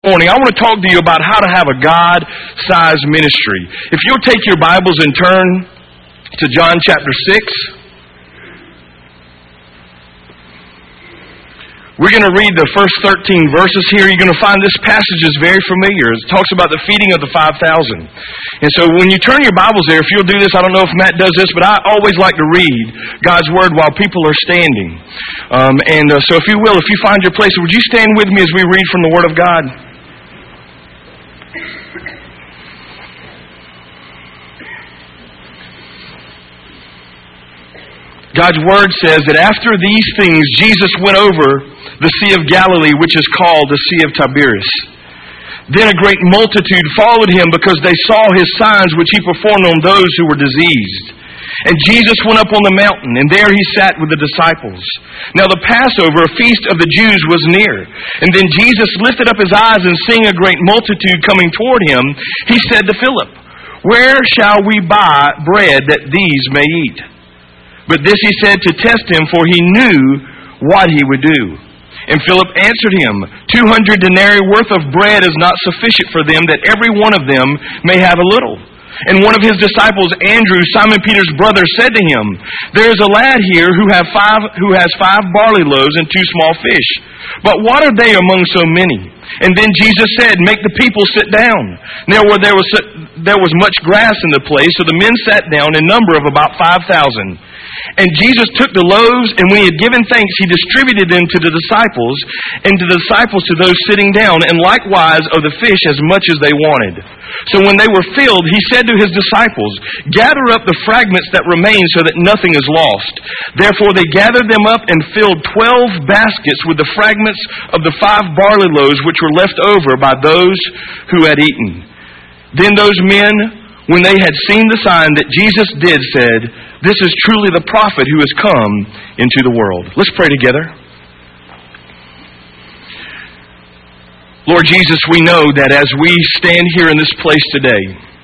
Morning, I want to talk to you about how to have a God-sized ministry. If you'll take your Bibles and turn to John chapter 6. We're going to read the first 13 verses here. You're going to find this passage is very familiar. It talks about the feeding of the 5,000. And so when you turn your Bibles there, if you'll do this, I don't know if Matt does this, but I always like to read God's Word while people are standing. So if you will, if you find your place, would you stand with me as we read from the Word of God? God's Word says that after these things, Jesus went over the Sea of Galilee, which is called the Sea of Tiberias. Then a great multitude followed him because they saw his signs which he performed on those who were diseased. And Jesus went up on the mountain, and there he sat with the disciples. Now the Passover, a feast of the Jews, was near. And then Jesus lifted up his eyes, and seeing a great multitude coming toward him, he said to Philip, "Where shall we buy bread that these may eat?" But this he said to test him, for he knew what he would do. And Philip answered him, 200 denarii worth of bread is not sufficient for them, that every one of them may have a little. And one of his disciples, Andrew, Simon Peter's brother, said to him, "There is a lad here who has 5 barley loaves and 2 small fish. But what are they among so many?" And then Jesus said, "Make the people sit down." Now there was much grass in the place, so the men sat down in number of about 5,000. And Jesus took the loaves, and when he had given thanks, he distributed them to the disciples, and to the disciples to those sitting down, and likewise of the fish as much as they wanted. So when they were filled, he said to his disciples, "Gather up the fragments that remain so that nothing is lost." Therefore they gathered them up and filled 12 baskets with the fragments of the 5 barley loaves which were left over by those who had eaten. Then those men, when they had seen the sign that Jesus did, said, "This is truly the prophet who has come into the world." Let's pray together. Lord Jesus, we know that as we stand here in this place today,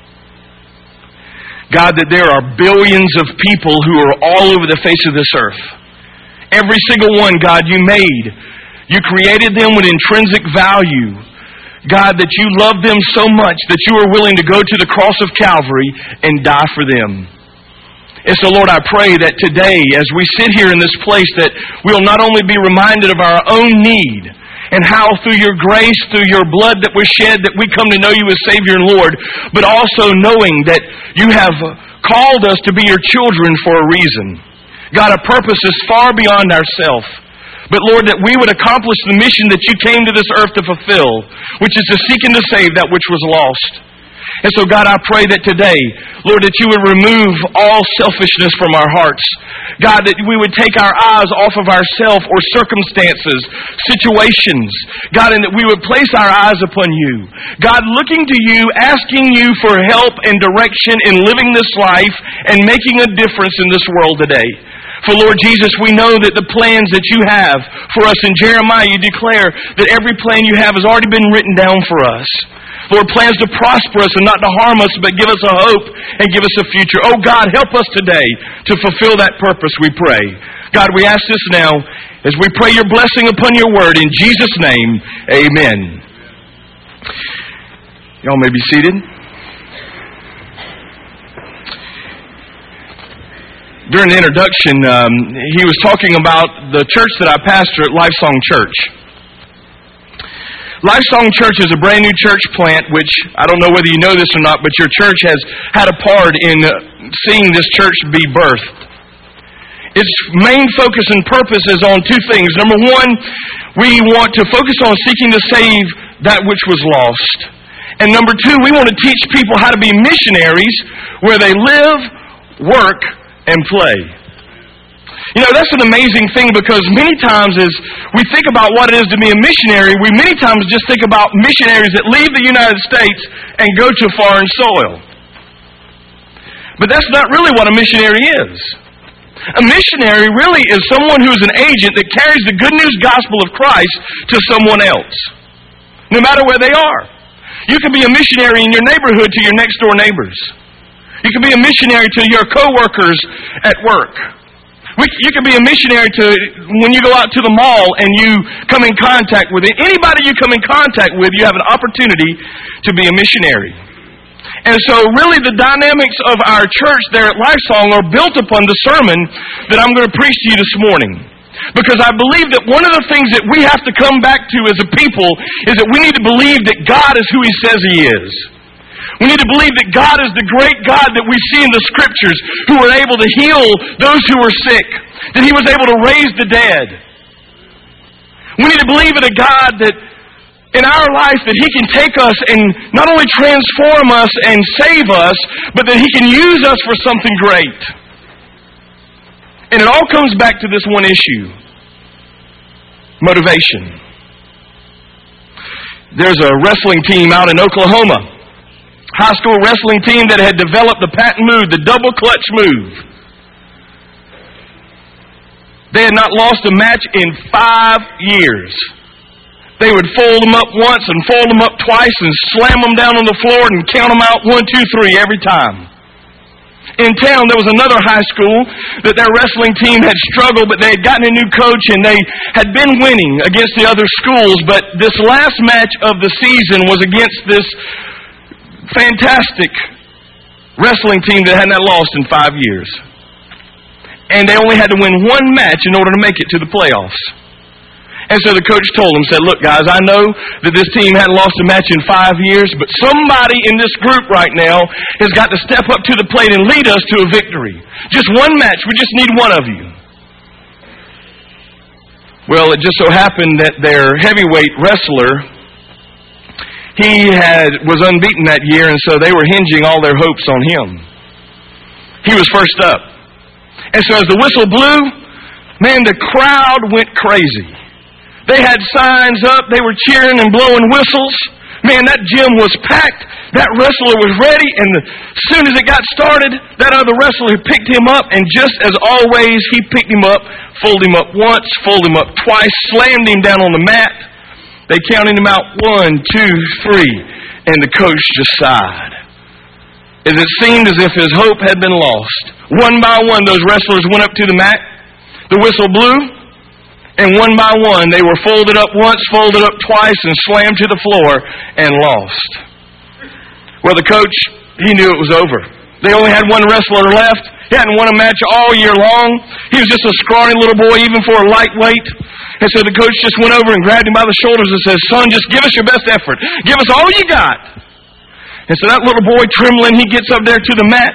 God, that there are billions of people who are all over the face of this earth. Every single one, God, you made. You created them with intrinsic value. God, that you love them so much that you are willing to go to the cross of Calvary and die for them. And so, Lord, I pray that today, as we sit here in this place, that we'll not only be reminded of our own need and how through your grace, through your blood that was shed, that we come to know you as Savior and Lord, but also knowing that you have called us to be your children for a reason. God, a purpose is far beyond ourselves. But Lord, that we would accomplish the mission that you came to this earth to fulfill, which is to seek and to save that which was lost. And so, God, I pray that today, Lord, that you would remove all selfishness from our hearts. God, that we would take our eyes off of ourselves or circumstances, situations. God, and that we would place our eyes upon you. God, looking to you, asking you for help and direction in living this life and making a difference in this world today. For Lord Jesus, we know that the plans that you have for us in Jeremiah, you declare that every plan you have has already been written down for us. Lord, plans to prosper us and not to harm us, but give us a hope and give us a future. Oh God, help us today to fulfill that purpose, we pray. God, we ask this now as we pray your blessing upon your word. In Jesus' name, amen. Y'all may be seated. During the introduction, he was talking about the church that I pastor at Lifesong Church. Lifesong Church is a brand new church plant, which I don't know whether you know this or not, but your church has had a part in seeing this church be birthed. Its main focus and purpose is on 2 things. Number 1, we want to focus on seeking to save that which was lost. And number 2, we want to teach people how to be missionaries where they live, work, and play. You know, that's an amazing thing, because many times as we think about what it is to be a missionary, we many times just think about missionaries that leave the United States and go to foreign soil. But that's not really what a missionary is. A missionary really is someone who is an agent that carries the good news gospel of Christ to someone else, no matter where they are. You can be a missionary in your neighborhood to your next door neighbors. You can be a missionary to your co-workers at work. You can be a missionary when you go out to the mall and you come in contact with it. Anybody you come in contact with, you have an opportunity to be a missionary. And so really the dynamics of our church there at Lifesong are built upon the sermon that I'm going to preach to you this morning. Because I believe that one of the things that we have to come back to as a people is that we need to believe that God is who He says He is. We need to believe that God is the great God that we see in the Scriptures, who are able to heal those who are sick, that He was able to raise the dead. We need to believe in a God that in our life that He can take us and not only transform us and save us, but that He can use us for something great. And it all comes back to this one issue: motivation. There's a wrestling team out in Oklahoma, high school wrestling team that had developed the patent move, the double clutch move. They had not lost a match in 5 years. They would fold them up once and fold them up twice and slam them down on the floor and count them out 1, 2, 3 every time. In town, there was another high school that their wrestling team had struggled, but they had gotten a new coach and they had been winning against the other schools. But this last match of the season was against this fantastic wrestling team that had not lost in 5 years. And they only had to win one match in order to make it to the playoffs. And so the coach told them, said, "Look, guys, I know that this team hadn't lost a match in 5 years, but somebody in this group right now has got to step up to the plate and lead us to a victory. Just one match. We just need one of you." Well, it just so happened that their heavyweight wrestler, he was unbeaten that year, and so they were hinging all their hopes on him. He was first up. And so as the whistle blew, man, the crowd went crazy. They had signs up. They were cheering and blowing whistles. Man, that gym was packed. That wrestler was ready. And as soon as it got started, that other wrestler picked him up. And just as always, he picked him up, folded him up once, folded him up twice, slammed him down on the mat. They counted him out 1, 2, 3. And the coach just sighed, as it seemed as if his hope had been lost. One by one, those wrestlers went up to the mat. The whistle blew. And one by one, they were folded up once, folded up twice, and slammed to the floor and lost. Well, the coach, he knew it was over. They only had one wrestler left. He hadn't won a match all year long. He was just a scrawny little boy, even for a lightweight. And so the coach just went over and grabbed him by the shoulders and said, "Son, just give us your best effort. Give us all you got." And so that little boy, trembling, he gets up there to the mat.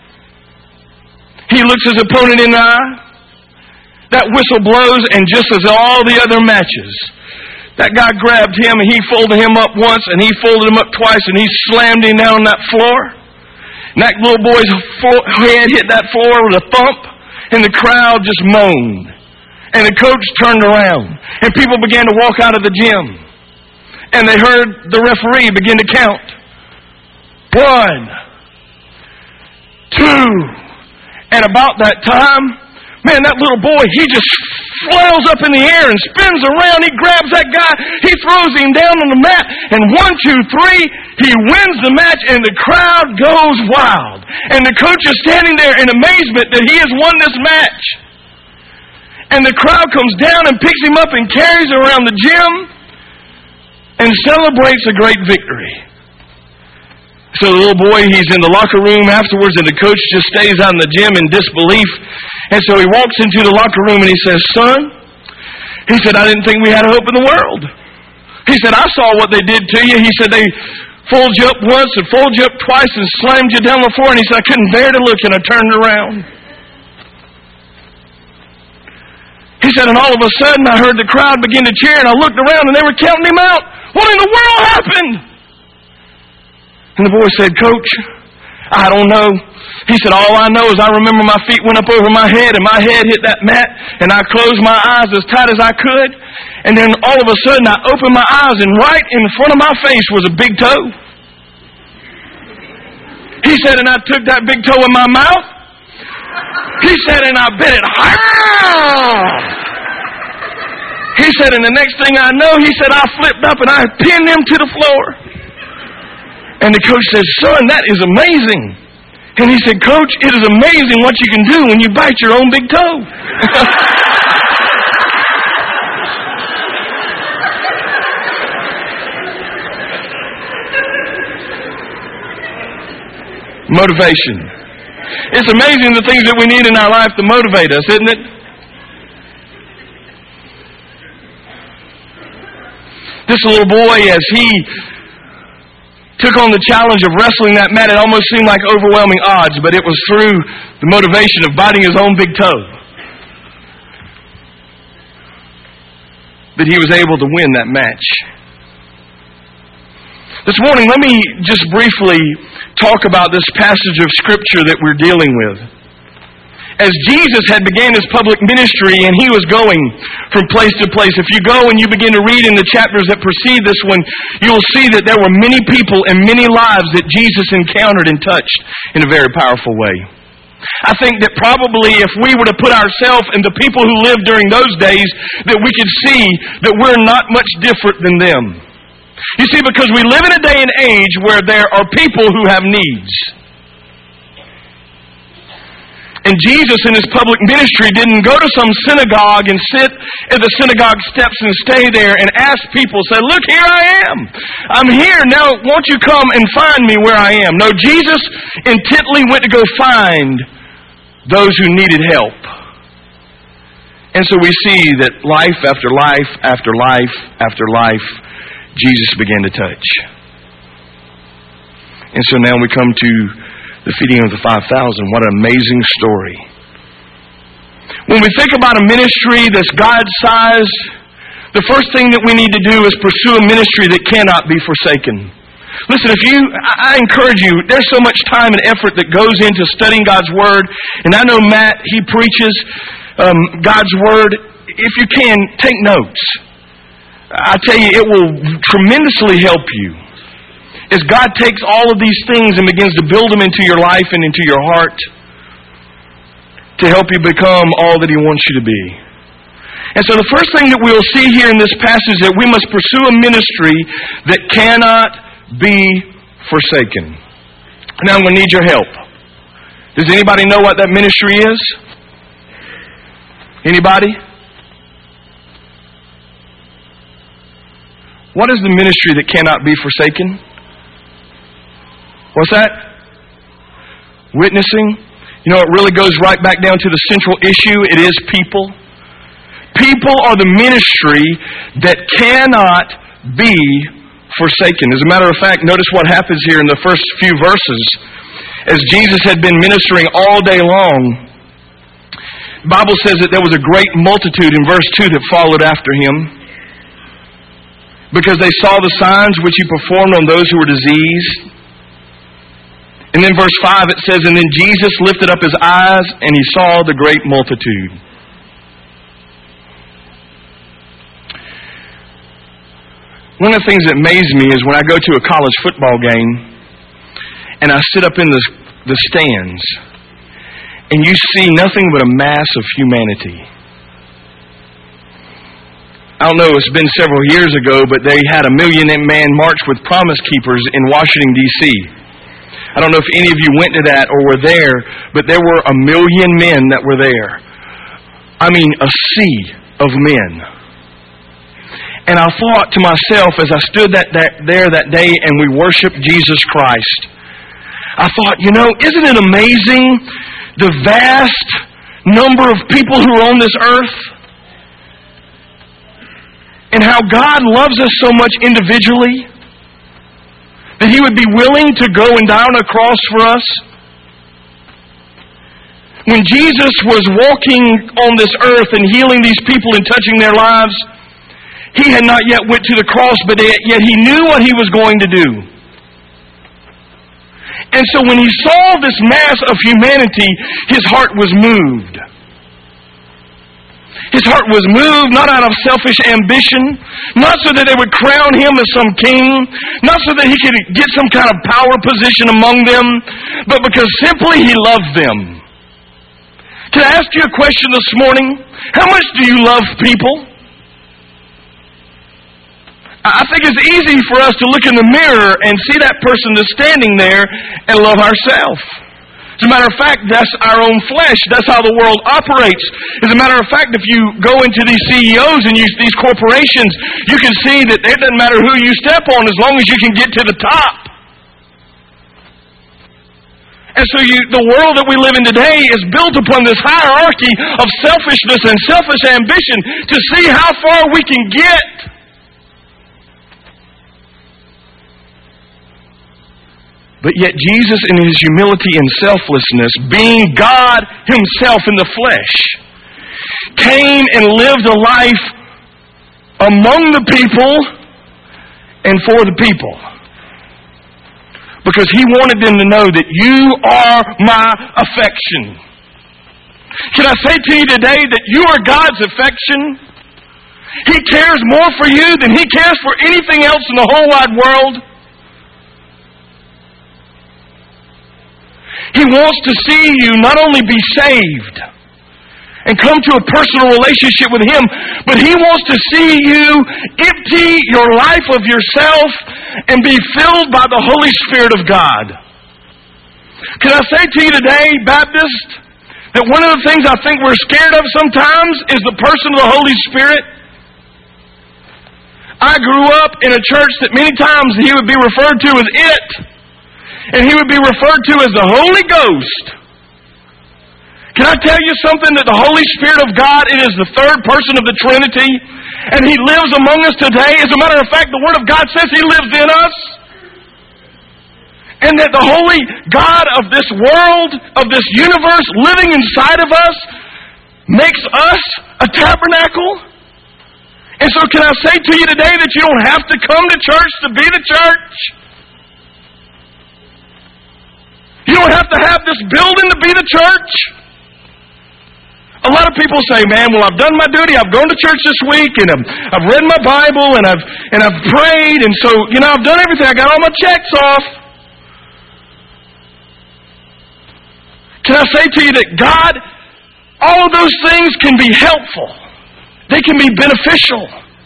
He looks his opponent in the eye. That whistle blows, and just as all the other matches, that guy grabbed him, and he folded him up once, and he folded him up twice, and he slammed him down on that floor. And that little boy's head hit that floor with a thump, and the crowd just moaned. And the coach turned around, and people began to walk out of the gym. And they heard the referee begin to count. 1, 2, and about that time, man, that little boy, he just flails up in the air and spins around. He grabs that guy. He throws him down on the mat. And 1, 2, 3, he wins the match, and the crowd goes wild. And the coach is standing there in amazement that he has won this match. And the crowd comes down and picks him up and carries him around the gym and celebrates a great victory. So the little boy, he's in the locker room afterwards, and the coach just stays out in the gym in disbelief. And so he walks into the locker room and he says, "Son," he said, "I didn't think we had a hope in the world." He said, "I saw what they did to you." He said, "They fold you up once and fold you up twice and slammed you down the floor." And he said, "I couldn't bear to look, and I turned around." He said, "And all of a sudden I heard the crowd begin to cheer, and I looked around and they were counting him out. What in the world happened?" And the boy said, "Coach, I don't know." He said, "All I know is I remember my feet went up over my head, and my head hit that mat, and I closed my eyes as tight as I could. And then all of a sudden I opened my eyes, and right in front of my face was a big toe." He said, "And I took that big toe in my mouth." He said, "And I bit it hard." He said, "And the next thing I know," he said, "I flipped up and I pinned him to the floor." And the coach said, "Son, that is amazing." And he said, Coach, it is amazing what you can do when you bite your own big toe. Motivation. It's amazing the things that we need in our life to motivate us, isn't it? This little boy, as he took on the challenge of wrestling that mat, it almost seemed like overwhelming odds, but it was through the motivation of biting his own big toe that he was able to win that match. This morning, let me just briefly talk about this passage of Scripture that we're dealing with. As Jesus had began His public ministry and He was going from place to place, if you go and you begin to read in the chapters that precede this one, you'll see that there were many people and many lives that Jesus encountered and touched in a very powerful way. I think that probably if we were to put ourselves in the people who lived during those days, that we could see that we're not much different than them. You see, because we live in a day and age where there are people who have needs. And Jesus in His public ministry didn't go to some synagogue and sit at the synagogue steps and stay there and ask people, say, look, here I am. I'm here. Now, won't you come and find me where I am? No, Jesus intently went to go find those who needed help. And so we see that life after life after life after life, Jesus began to touch. And so now we come to the feeding of the 5,000. What an amazing story. When we think about a ministry that's God-sized, the first thing that we need to do is pursue a ministry that cannot be forsaken. Listen, I encourage you, there's so much time and effort that goes into studying God's Word. And I know Matt, he preaches God's Word. If you can, take notes. I tell you, it will tremendously help you. As God takes all of these things and begins to build them into your life and into your heart to help you become all that He wants you to be. And so the first thing that we'll see here in this passage is that we must pursue a ministry that cannot be forsaken. Now I'm going to need your help. Does anybody know what that ministry is? Anybody? What is the ministry that cannot be forsaken? What's that? Witnessing. You know, it really goes right back down to the central issue. It is people. People are the ministry that cannot be forsaken. As a matter of fact, notice what happens here in the first few verses. As Jesus had been ministering all day long, the Bible says that there was a great multitude in verse 2 that followed after Him, because they saw the signs which He performed on those who were diseased. And then verse 5 it says, and then Jesus lifted up His eyes and He saw the great multitude. One of the things that amazes me is when I go to a college football game and I sit up in the stands and you see nothing but a mass of humanity. I don't know, it's been several years ago, but they had a 1 million man march with Promise Keepers in Washington, D.C. I don't know if any of you went to that or were there, but there were 1 million men that were there. I mean, a sea of men. And I thought to myself as I stood there that day and we worshiped Jesus Christ, I thought, you know, isn't it amazing the vast number of people who are on this earth? And how God loves us so much individually that He would be willing to go and die on a cross for us. When Jesus was walking on this earth and healing these people and touching their lives, He had not yet went to the cross, but yet He knew what He was going to do. And so when He saw this mass of humanity, His heart was moved. His heart was moved not out of selfish ambition, not so that they would crown Him as some king, not so that He could get some kind of power position among them, but because simply He loved them. Can I ask you a question this morning? How much do you love people? I think it's easy for us to look in the mirror and see that person that's standing there and love ourselves. As a matter of fact, that's our own flesh. That's how the world operates. As a matter of fact, if you go into these CEOs and these corporations, you can see that it doesn't matter who you step on as long as you can get to the top. And so the world that we live in today is built upon this hierarchy of selfishness and selfish ambition to see how far we can get. But yet Jesus, in His humility and selflessness, being God Himself in the flesh, came and lived a life among the people and for the people. Because He wanted them to know that you are my affection. Can I say to you today that you are God's affection? He cares more for you than He cares for anything else in the whole wide world. He wants to see you not only be saved and come to a personal relationship with Him, but He wants to see you empty your life of yourself and be filled by the Holy Spirit of God. Can I say to you today, Baptist, that one of the things I think we're scared of sometimes is the person of the Holy Spirit? I grew up in a church that many times He would be referred to as it. And He would be referred to as the Holy Ghost. Can I tell you something? That the Holy Spirit of God, it is the third person of the Trinity. And He lives among us today. As a matter of fact, the Word of God says He lives in us. And that the Holy God of this world, of this universe, living inside of us, makes us a tabernacle. And so can I say to you today that you don't have to come to church to be the church? You don't have to have this building to be the church. A lot of people say, man, well, I've done my duty. I've gone to church this week, and I've read my Bible, and I've prayed, and so, I've done everything. I got all my checks off. Can I say to you that God, all of those things can be helpful. They can be beneficial.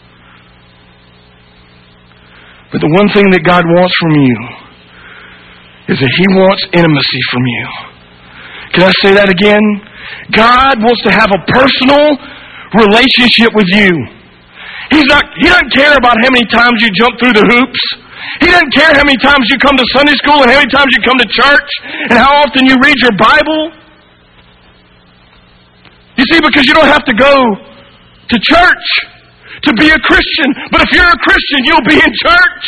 But the one thing that God wants from you is that He wants intimacy from you. Can I say that again? God wants to have a personal relationship with you. He doesn't care about how many times you jump through the hoops. He doesn't care how many times you come to Sunday school and how many times you come to church and how often you read your Bible. You see, because you don't have to go to church to be a Christian. But if you're a Christian, you'll be in church.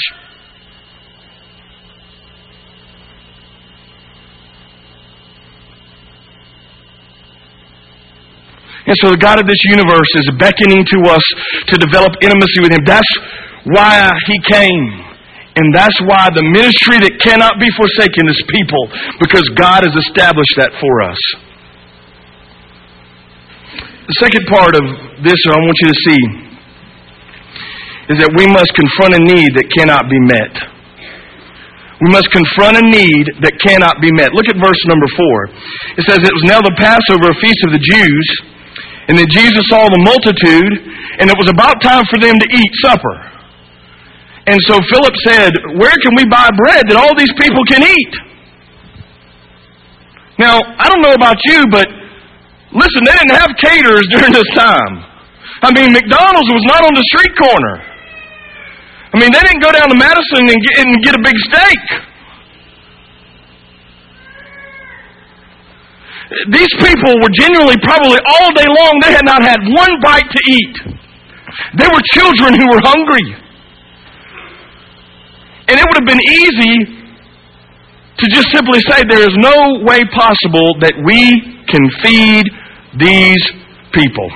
And so the God of this universe is beckoning to us to develop intimacy with Him. That's why He came. And that's why the ministry that cannot be forsaken is people, because God has established that for us. The second part of this I want you to see is that we must confront a need that cannot be met. We must confront a need that cannot be met. Look at verse number 4. It says, it was now the Passover, a feast of the Jews. And then Jesus saw the multitude, and it was about time for them to eat supper. And so Philip said, where can we buy bread that all these people can eat? Now, I don't know about you, but listen, they didn't have caterers during this time. I mean, McDonald's was not on the street corner. I mean, they didn't go down to Madison and get a big steak. These people were genuinely, probably all day long, they had not had one bite to eat. They were children who were hungry. And it would have been easy to just simply say there is no way possible that we can feed these people.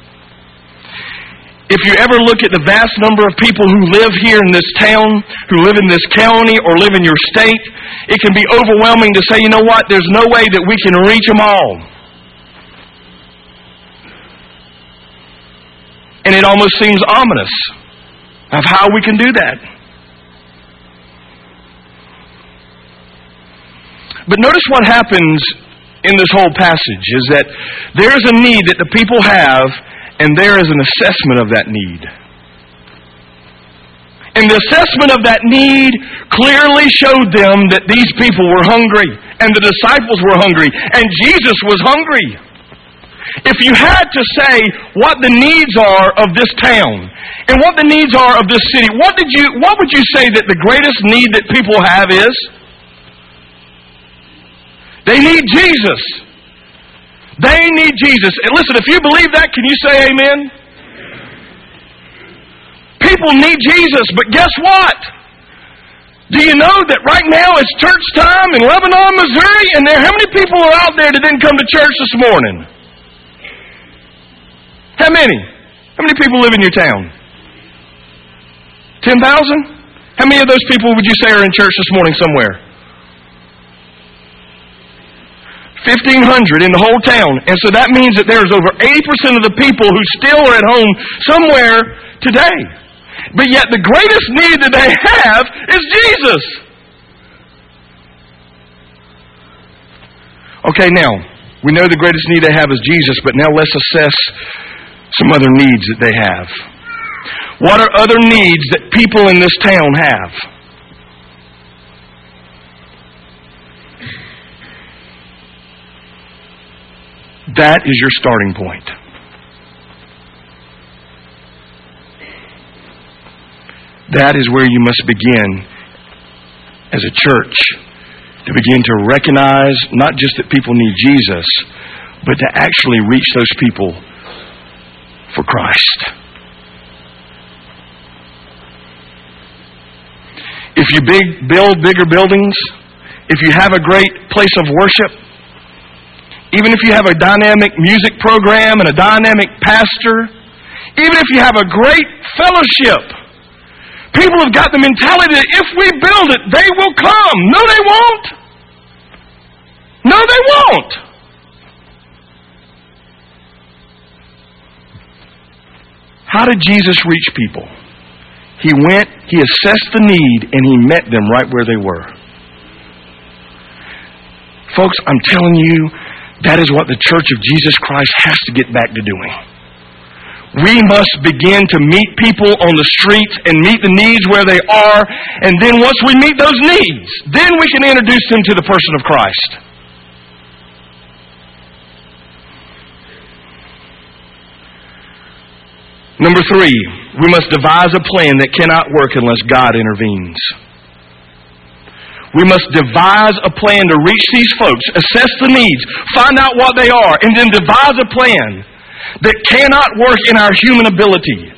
If you ever look at the vast number of people who live here in this town, who live in this county, or live in your state, it can be overwhelming to say, you know what, there's no way that we can reach them all. And it almost seems ominous of how we can do that. But notice what happens in this whole passage is that there is a need that the people have, and there is an assessment of that need. And the assessment of that need clearly showed them that these people were hungry and the disciples were hungry, and Jesus was hungry. If you had to say what the needs are of this town and what the needs are of this city, what would you say that the greatest need that people have is? They need Jesus. They need Jesus. And listen, if you believe that, can you say amen? People need Jesus, but guess what? Do you know that right now it's church time in Lebanon, Missouri, and how many people are out there that didn't come to church this morning? How many? How many people live in your town? 10,000? How many of those people would you say are in church this morning somewhere? 1,500 in the whole town. And so that means that there's over 80% of the people who still are at home somewhere today. But yet the greatest need that they have is Jesus. Okay, now, we know the greatest need they have is Jesus, but now let's assess some other needs that they have. What are other needs that people in this town have? That is your starting point. That is where you must begin as a church, to begin to recognize not just that people need Jesus, but to actually reach those people for Christ. If you build bigger buildings, if you have a great place of worship, even if you have a dynamic music program and a dynamic pastor, even if you have a great fellowship, people have got the mentality that if we build it, they will come. No, they won't. No, they won't. How did Jesus reach people? He went, He assessed the need, and He met them right where they were. Folks, I'm telling you, that is what the Church of Jesus Christ has to get back to doing. We must begin to meet people on the streets and meet the needs where they are, and then once we meet those needs, then we can introduce them to the person of Christ. Number 3, we must devise a plan that cannot work unless God intervenes. We must devise a plan to reach these folks, assess the needs, find out what they are, and then devise a plan that cannot work in our human ability.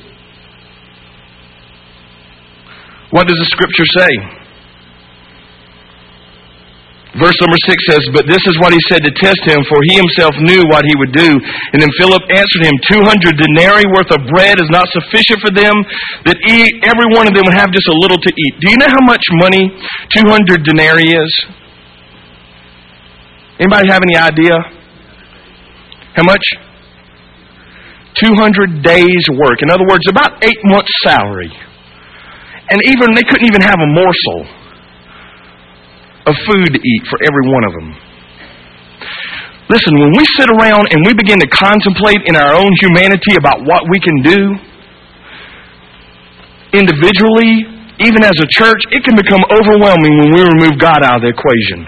What does the Scripture say? Verse number 6 says, "But this is what he said to test him, for he himself knew what he would do. And then Philip answered him, 200 denarii worth of bread is not sufficient for them, that every one of them would have just a little to eat." Do you know how much money 200 denarii is? Anybody have any idea? How much? 200 days' work. In other words, about 8 months' salary. And they couldn't even have a morsel of food to eat for every one of them. Listen, when we sit around and we begin to contemplate in our own humanity about what we can do, individually, even as a church, it can become overwhelming when we remove God out of the equation.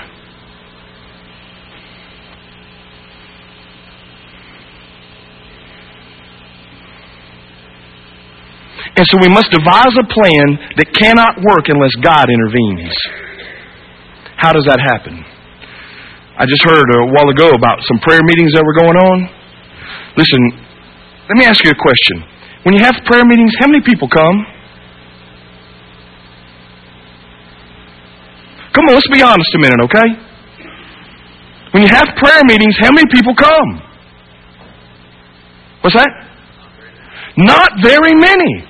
And so we must devise a plan that cannot work unless God intervenes. How does that happen? I just heard a while ago about some prayer meetings that were going on. Listen, let me ask you a question. When you have prayer meetings, how many people come? Come on, let's be honest a minute, okay? When you have prayer meetings, how many people come? What's that? Not very many.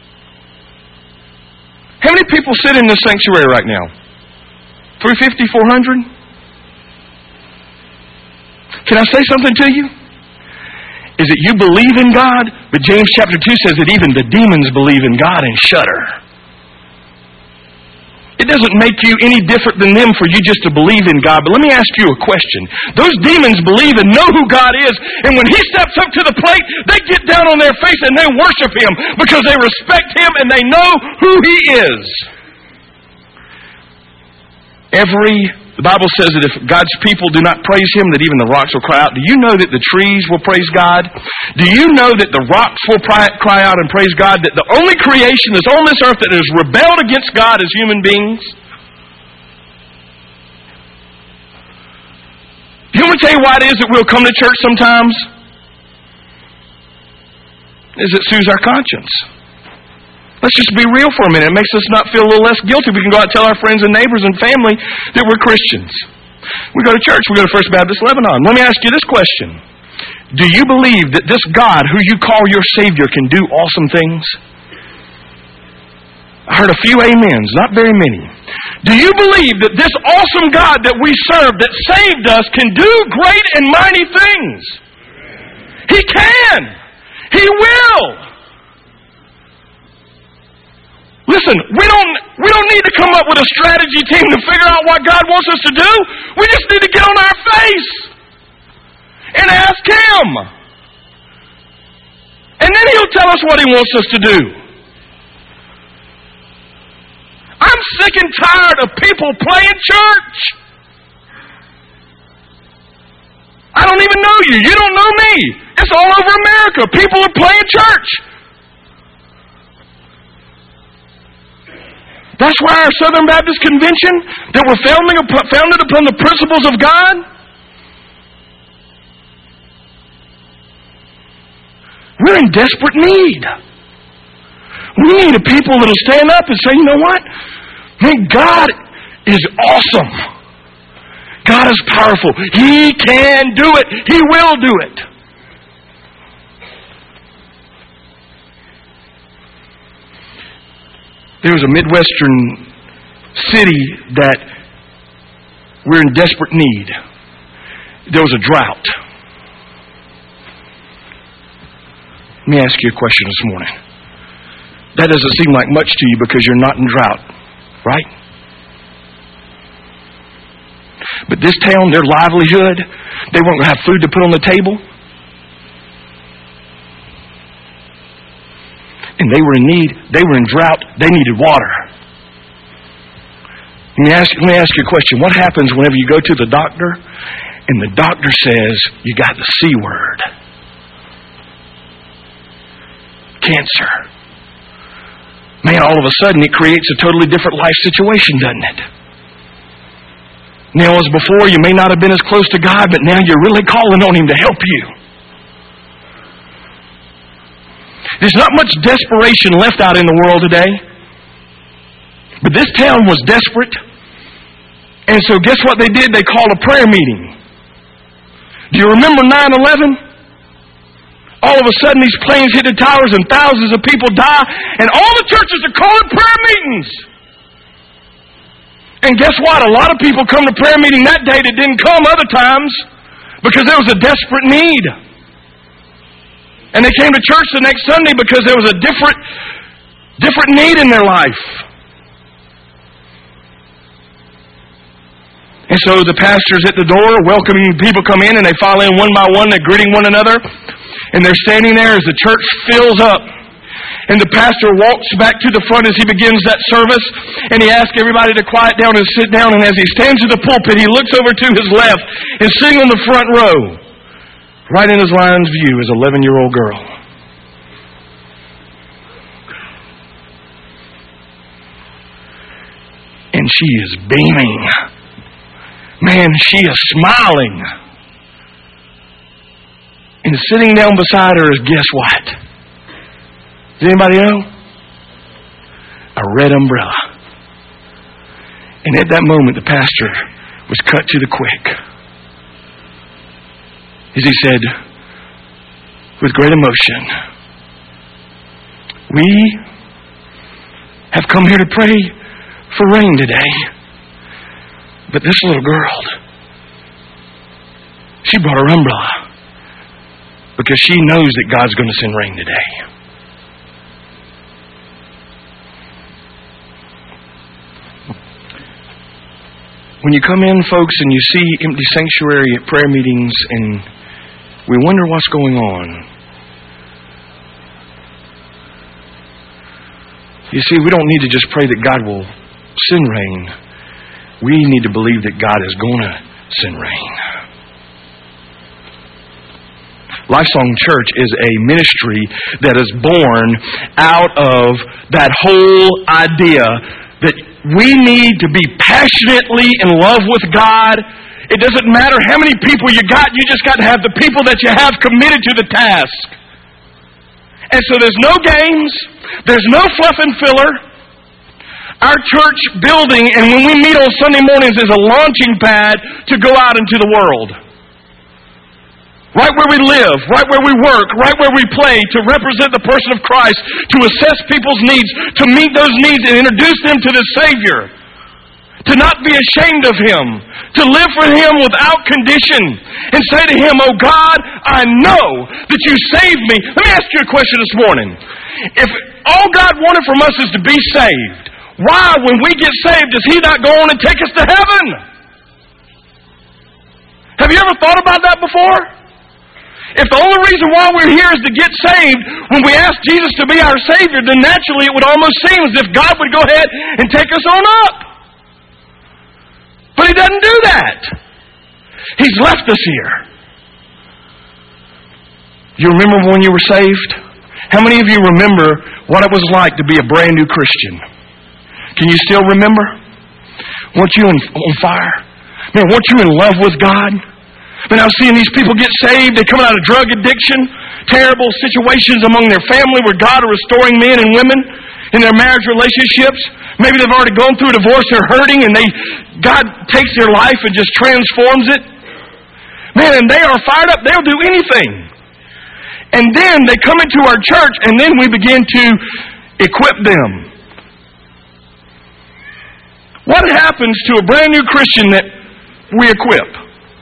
How many people sit in this sanctuary right now? 350, 400? Can I say something to you? Is that you believe in God, but James chapter 2 says that even the demons believe in God and shudder. It doesn't make you any different than them for you just to believe in God. But let me ask you a question. Those demons believe and know who God is, and when He steps up to the plate, they get down on their face and they worship Him because they respect Him and they know who He is. Every The Bible says that if God's people do not praise Him, that even the rocks will cry out. Do you know that the trees will praise God? Do you know that the rocks will cry out and praise God? That the only creation that's on this earth that has rebelled against God is human beings? You want me to tell you why it is that we'll come to church sometimes? Is it soothes our conscience. Let's just be real for a minute. It makes us not feel a little less guilty. We can go out and tell our friends and neighbors and family that we're Christians. We go to church. We go to First Baptist Lebanon. Let me ask you this question. Do you believe that this God who you call your Savior can do awesome things? I heard a few amens, not very many. Do you believe that this awesome God that we serve, that saved us, can do great and mighty things? He can. He will. Listen, we don't need to come up with a strategy team to figure out what God wants us to do. We just need to get on our face and ask Him. And then He'll tell us what He wants us to do. I'm sick and tired of people playing church. I don't even know you. You don't know me. It's all over America. People are playing church. That's why our Southern Baptist Convention, that we're founded upon the principles of God. We're in desperate need. We need a people that will stand up and say, you know what? Man, God is awesome. God is powerful. He can do it. He will do it. There was a Midwestern city that we're in desperate need. There was a drought. Let me ask you a question this morning. That doesn't seem like much to you because you're not in drought, right? But this town, their livelihood, they weren't going to have food to put on the table. And they were in need. They were in drought. They needed water. Let me ask you a question. What happens whenever you go to the doctor and the doctor says you got the C word? Cancer. Man, all of a sudden it creates a totally different life situation, doesn't it? Now, as before, you may not have been as close to God, but now you're really calling on Him to help you. There's not much desperation left out in the world today. But this town was desperate. And so guess what they did? They called a prayer meeting. Do you remember 9/11? All of a sudden these planes hit the towers and thousands of people die. And all the churches are calling prayer meetings. And guess what? A lot of people come to prayer meeting that day that didn't come other times because there was a desperate need. And they came to church the next Sunday because there was a different need in their life. And so the pastor's at the door welcoming people come in, and they file in one by one, they're greeting one another. And they're standing there as the church fills up. And the pastor walks back to the front as he begins that service, and he asks everybody to quiet down and sit down. And as he stands in the pulpit, he looks over to his left, and sitting on the front row, right in his line's view, is an 11-year-old girl. And she is beaming. Man, she is smiling. And sitting down beside her is, guess what? Does anybody know? A red umbrella. And at that moment, the pastor was cut to the quick. As he said, with great emotion, we have come here to pray for rain today. But this little girl, she brought her umbrella because she knows that God's going to send rain today. When you come in, folks, and you see empty sanctuary at prayer meetings, and we wonder what's going on. You see, we don't need to just pray that God will send rain. we need to believe that God is going to send rain. Lifesong Church is a ministry that is born out of that whole idea that we need to be passionately in love with God. It doesn't matter how many people you just got to have the people that you have committed to the task. And so there's no games, there's no fluff and filler. Our church building, and when we meet on Sunday mornings, is a launching pad to go out into the world. Right where we live, right where we work, right where we play, to represent the person of Christ, to assess people's needs, to meet those needs and introduce them to the Savior. To not be ashamed of Him, to live for Him without condition, and say to Him, "Oh God, I know that You saved me." Let me ask you a question this morning. If all God wanted from us is to be saved, why, when we get saved, does He not go on and take us to heaven? Have you ever thought about that before? If the only reason why we're here is to get saved, when we ask Jesus to be our Savior, then naturally it would almost seem as if God would go ahead and take us on up. But He doesn't do that. He's left us here. You remember when you were saved? How many of you remember what it was like to be a brand new Christian? Can you still remember? Weren't you on fire? Man, weren't you in love with God? Man, I'm seeing these people get saved. They come out of drug addiction, terrible situations among their family where God is restoring men and women in their marriage relationships. Maybe they've already gone through a divorce, they're hurting, and God takes their life and just transforms it. Man, and they are fired up. They'll do anything. And then they come into our church, and then we begin to equip them. What happens to a brand new Christian that we equip?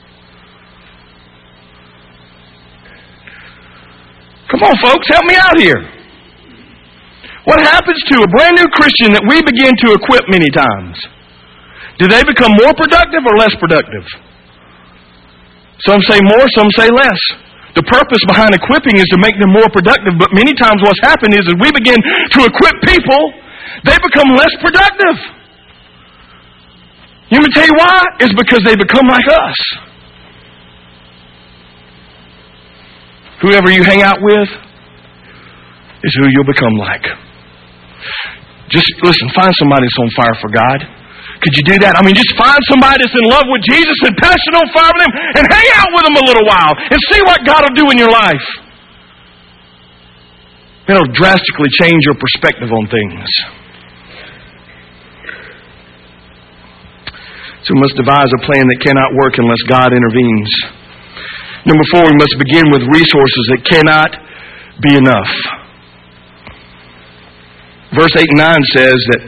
Come on, folks, help me out here. What happens to a brand new Christian that we begin to equip many times? Do they become more productive or less productive? Some say more, some say less. The purpose behind equipping is to make them more productive, but many times what's happened is as we begin to equip people, they become less productive. You want me to tell you why? It's because they become like us. Whoever you hang out with is who you'll become like. Just listen, find somebody that's on fire for God. Could you do that? I mean, just find somebody that's in love with Jesus and passionate on fire with Him and hang out with them a little while and see what God will do in your life. It'll drastically change your perspective on things. So we must devise a plan that cannot work unless God intervenes. Number 4, we must begin with resources that cannot be enough. Verse 8 and 9 says that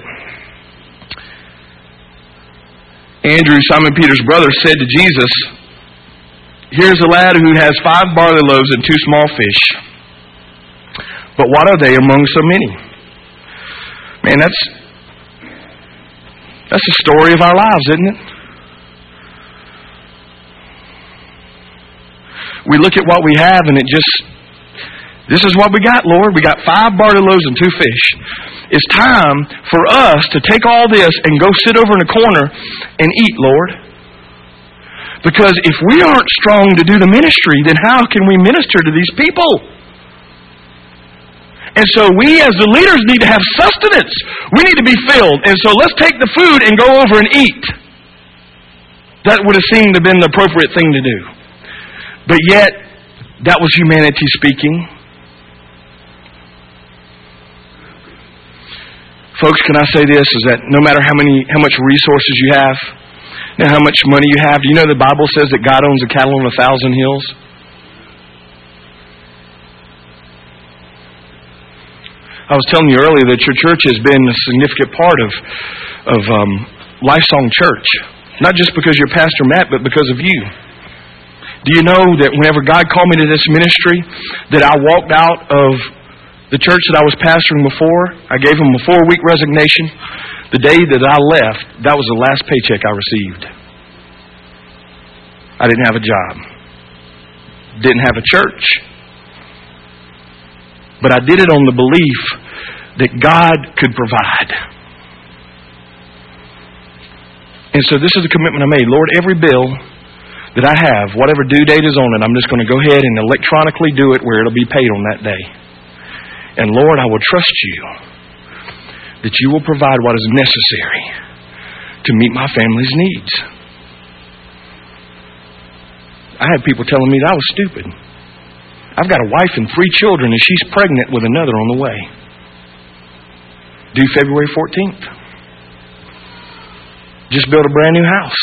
Andrew, Simon Peter's brother, said to Jesus, "Here's a lad who has 5 barley loaves and 2 small fish. But what are they among so many?" Man, that's the story of our lives, isn't it? We look at what we have and this is what we got, Lord. We got 5 barley loaves and 2 fish. It's time for us to take all this and go sit over in a corner and eat, Lord. Because if we aren't strong to do the ministry, then how can we minister to these people? And so we as the leaders need to have sustenance. We need to be filled. And so let's take the food and go over and eat. That would have seemed to have been the appropriate thing to do. But yet, that was humanity speaking. Folks, can I say this, is that no matter how much resources you have, how much money you have, do you know the Bible says that God owns the cattle on 1,000 hills? I was telling you earlier that your church has been a significant part of Lifesong Church. Not just because you're Pastor Matt, but because of you. Do you know that whenever God called me to this ministry, that I walked out of the church that I was pastoring before, I gave them a 4-week resignation. The day that I left, that was the last paycheck I received. I didn't have a job. Didn't have a church. But I did it on the belief that God could provide. And so this is the commitment I made. Lord, every bill that I have, whatever due date is on it, I'm just going to go ahead and electronically do it where it'll be paid on that day. And Lord, I will trust you that you will provide what is necessary to meet my family's needs. I had people telling me that I was stupid. I've got a wife and 3 children, and she's pregnant with another on the way. Due February 14th. Just built a brand new house.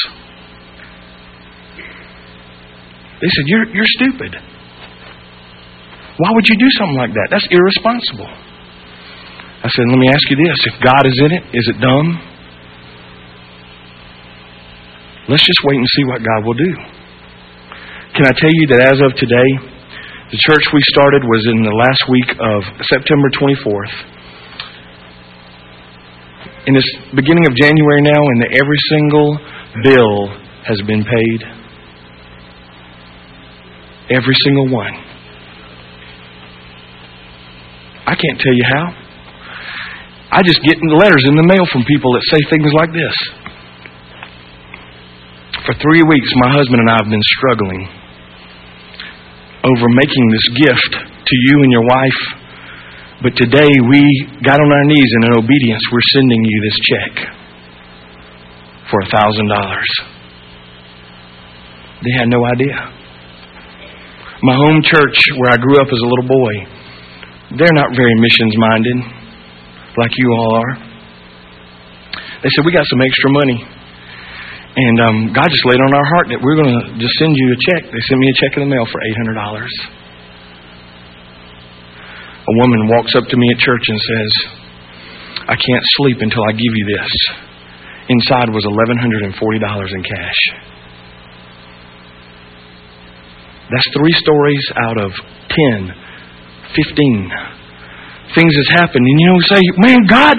They said, you're stupid. Why would you do something like that? That's irresponsible. I said, let me ask you this. If God is in it, is it dumb? Let's just wait and see what God will do. Can I tell you that as of today, the church we started was in the last week of September 24th. And it's beginning of January now, and every single bill has been paid. Every single one. I can't tell you how. I just get letters in the mail from people that say things like this. For 3 weeks, my husband and I have been struggling over making this gift to you and your wife. But today we got on our knees and in obedience, we're sending you this check for $1,000. They had no idea. My home church, where I grew up as a little boy, they're not very missions-minded like you all are. They said, we got some extra money. And God just laid on our heart that we're going to just send you a check. They sent me a check in the mail for $800. A woman walks up to me at church and says, I can't sleep until I give you this. Inside was $1,140 in cash. That's 3 stories out of 10, 15 things that's happened. And you know, we say, man, God,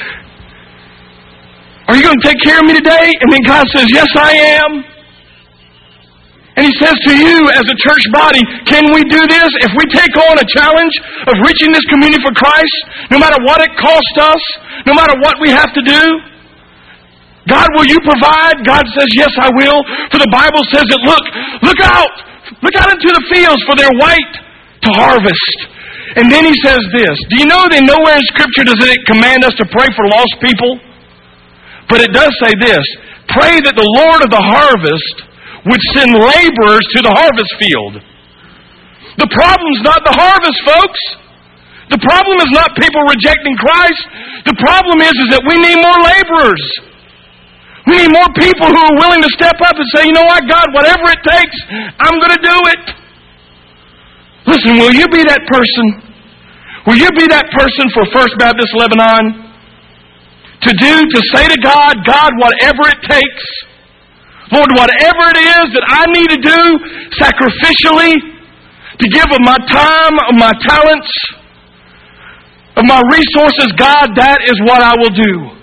are you going to take care of me today? And then God says, yes, I am. And He says to you as a church body, can we do this? If we take on a challenge of reaching this community for Christ, no matter what it costs us, no matter what we have to do, God, will you provide? God says, yes, I will. For the Bible says that, look out. Look out into the fields, for they're white to harvest. And then He says this. Do you know that nowhere in Scripture does it command us to pray for lost people? But it does say this. Pray that the Lord of the harvest would send laborers to the harvest field. The problem's not the harvest, folks. The problem is not people rejecting Christ. The problem is that we need more laborers. We need more people who are willing to step up and say, you know what, God, whatever it takes, I'm going to do it. Listen, will you be that person? Will you be that person for First Baptist Lebanon? To say to God, God, whatever it takes, Lord, whatever it is that I need to do sacrificially, to give of my time, of my talents, of my resources, God, that is what I will do.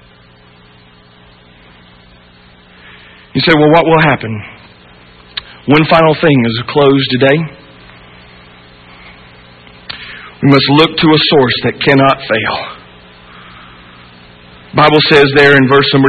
You say, well, what will happen? One final thing as we close today. We must look to a source that cannot fail. The Bible says there in verse number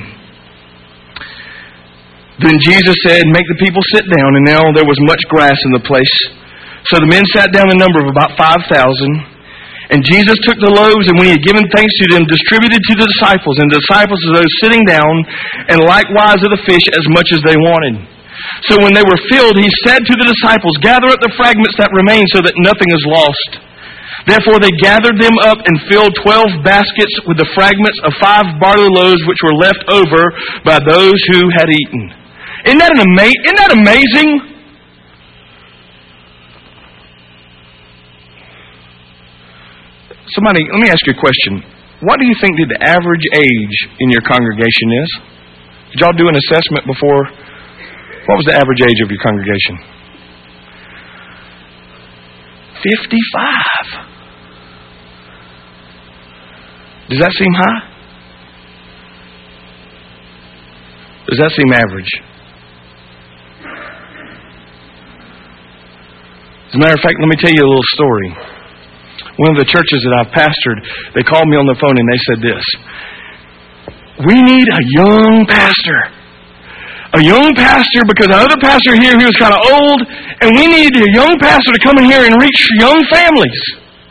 10, then Jesus said, make the people sit down, and now there was much grass in the place. So the men sat down in number of about 5,000. And Jesus took the loaves, and when He had given thanks to them, distributed to the disciples, and the disciples to those sitting down, and likewise of the fish as much as they wanted. So when they were filled, He said to the disciples, gather up the fragments that remain, so that nothing is lost. Therefore they gathered them up and filled 12 baskets with the fragments of 5 barley loaves which were left over by those who had eaten. Isn't that amazing? Somebody, let me ask you a question. What do you think the average age in your congregation is? Did y'all do an assessment before? What was the average age of your congregation? 55. Does that seem high? Does that seem average? As a matter of fact, let me tell you a little story. One of the churches that I've pastored, they called me on the phone and they said this. We need a young pastor. A young pastor, because the other pastor here, he was kind of old, and we need a young pastor to come in here and reach young families.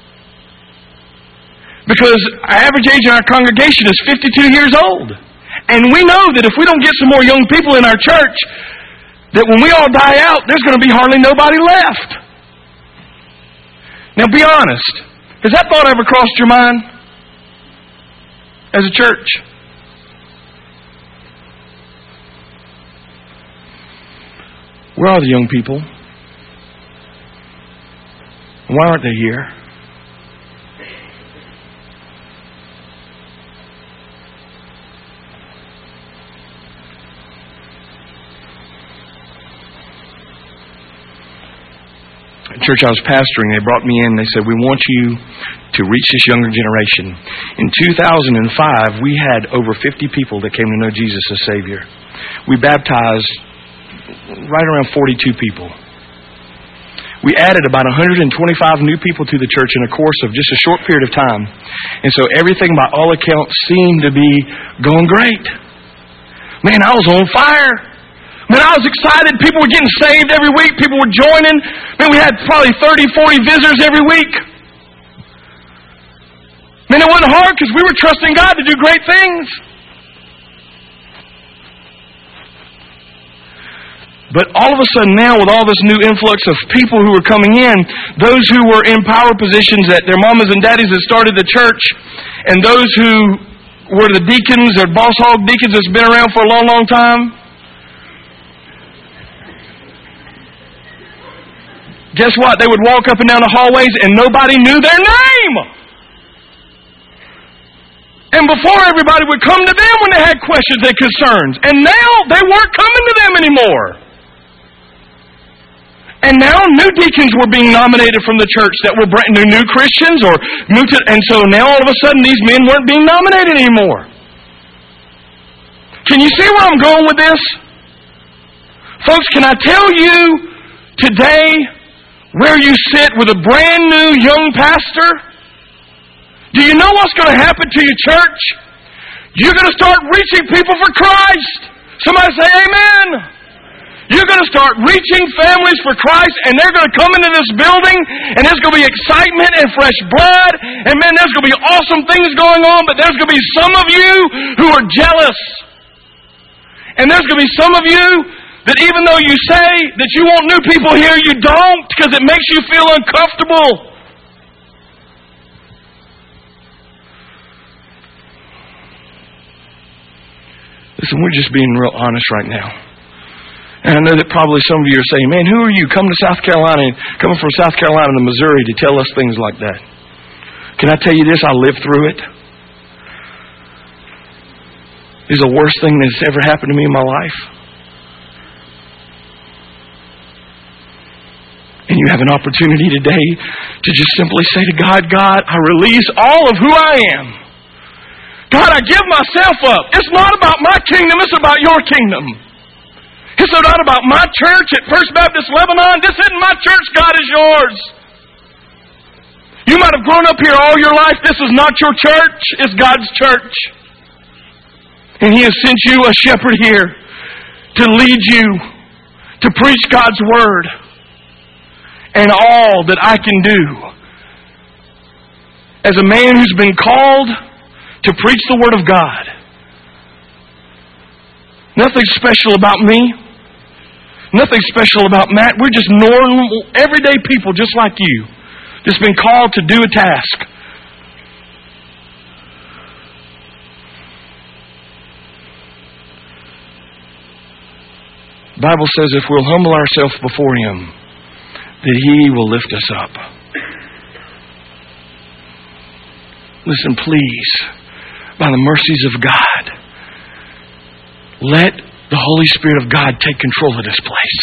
Because our average age in our congregation is 52 years old. And we know that if we don't get some more young people in our church, that when we all die out, there's going to be hardly nobody left. Now be honest. Has that thought ever crossed your mind as a church? Where are the young people? Why aren't they here? The church I was pastoring, they brought me in. They said, we want you to reach this younger generation. In 2005, we had over 50 people that came to know Jesus as Savior. We baptized right around 42 people. We added about 125 new people to the church in a course of just a short period of time. And so everything by all accounts seemed to be going great. Man, I was on fire. Man, I was excited. People were getting saved every week. People were joining. Man, we had probably 30, 40 visitors every week. Man, it wasn't hard because we were trusting God to do great things. But all of a sudden now, with all this new influx of people who were coming in, those who were in power positions that their mamas and daddies had started the church, and those who were the deacons or boss hog deacons that's been around for a long, long time, guess what? They would walk up and down the hallways and nobody knew their name. And before, everybody would come to them when they had questions and concerns. And now they weren't coming to them anymore. And now new deacons were being nominated from the church that were new Christians or new to, and so now all of a sudden these men weren't being nominated anymore. Can you see where I'm going with this? Folks, can I tell you today, where you sit with a brand new young pastor, do you know what's going to happen to your church? You're going to start reaching people for Christ. Somebody say amen. You're going to start reaching families for Christ, and they're going to come into this building, and there's going to be excitement and fresh blood, and man, there's going to be awesome things going on, but there's going to be some of you who are jealous. And there's going to be some of you that even though you say that you want new people here, you don't, because it makes you feel uncomfortable. Listen, we're just being real honest right now. And I know that probably some of you are saying, man, who are you coming to South Carolina, coming from South Carolina to Missouri to tell us things like that? Can I tell you this? I lived through it. It's the worst thing that's ever happened to me in my life. And you have an opportunity today to just simply say to God, God, I release all of who I am. God, I give myself up. It's not about my kingdom, it's about your kingdom. It's not about my church at First Baptist Lebanon. This isn't my church, God is yours. You might have grown up here all your life. This is not your church, it's God's church. And He has sent you a shepherd here to lead you, to preach God's word. And all that I can do as a man who's been called to preach the word of God. Nothing special about me. Nothing special about Matt. We're just normal, everyday people just like you. Just been called to do a task. The Bible says if we'll humble ourselves before Him, that He will lift us up. Listen, please, by the mercies of God, let the Holy Spirit of God take control of this place.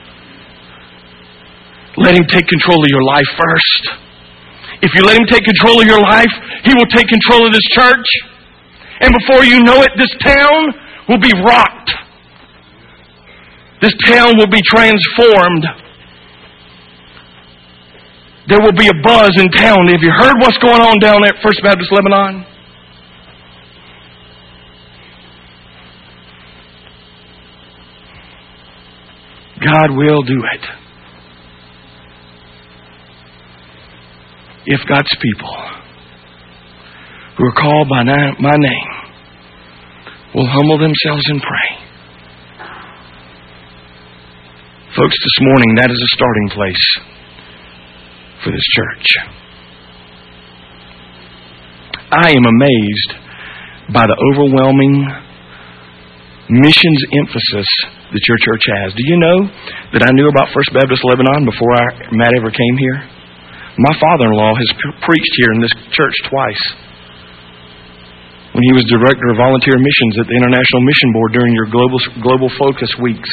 Let Him take control of your life first. If you let Him take control of your life, He will take control of this church. And before you know it, this town will be rocked. This town will be transformed. There will be a buzz in town. Have you heard what's going on down there at First Baptist Lebanon? God will do it. If God's people who are called by my name will humble themselves and pray. Folks, this morning, that is a starting place for this church. I am amazed by the overwhelming missions emphasis that your church has. Do you know that I knew about First Baptist Lebanon before Matt ever came here? My father-in-law has preached here in this church twice. When he was director of volunteer missions at the International Mission Board during your global focus weeks.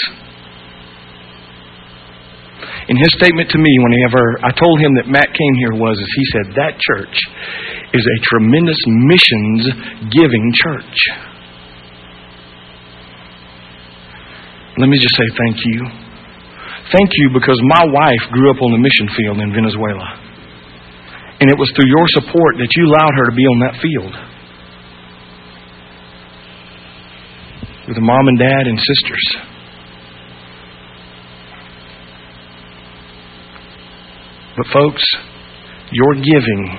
And his statement to me whenever I told him that Matt came here he said, that church is a tremendous missions-giving church. Let me just say thank you. Thank you because my wife grew up on the mission field in Venezuela. And it was through your support that you allowed her to be on that field. With a mom and dad and sisters. But folks, your giving,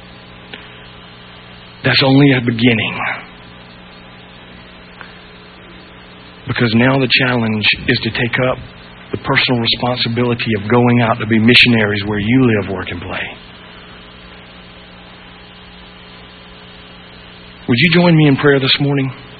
that's only a beginning. Because now the challenge is to take up the personal responsibility of going out to be missionaries where you live, work, and play. Would you join me in prayer this morning?